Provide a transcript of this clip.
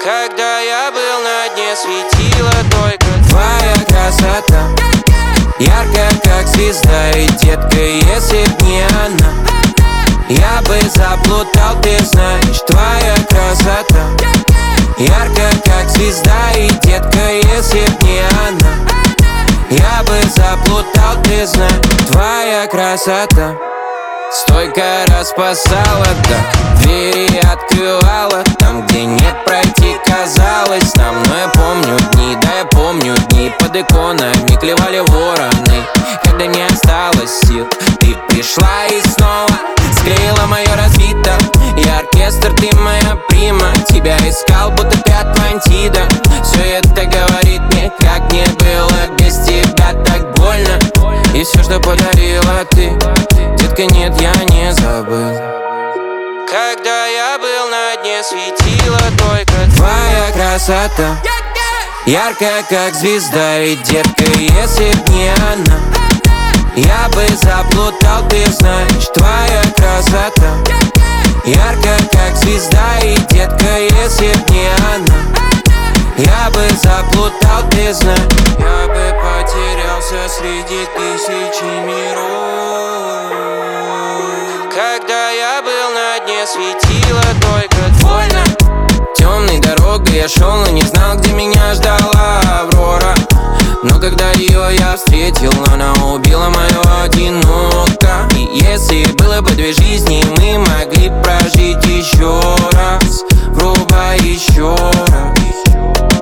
Когда я был на дне, светила только твоя красота, яркая как звезда. И, детка, если б не она, я бы заплутал, ты знаешь. Твоя красота, яркая как звезда. И, детка, если б не она, я бы заплутал, ты знаешь. Твоя красота стойко распасала, да, двери открывала там, где нет пройти, казалось нам. Но я помню дни, да, я помню дни под иконами клевали вороны. Когда не осталось сил, ты пришла и снова склеила мое разбито. И оркестр, ты моя прима, тебя искал, будто ты Атлантида. Все это говорит мне, как мне было без тебя так больно. И все, что подарила ты, детка, нет, я не забыл. Когда я был на дне, светила только твоя красота, яркая как звезда. И, детка, если б не она, я бы заплутал, ты знаешь. Твоя красота, яркая как звезда. И, детка, если б не она, я бы заплутал, ты знаешь. Я бы потерялся среди тысячи миров. Когда я был на дне, светила только больно. Темной дорогой я шел, но не знал, где меня ждала Аврора. Но когда ее я встретил, она убила мое одиноко. И если было бы 2 жизни, мы могли прожить еще раз. Врубай еще раз.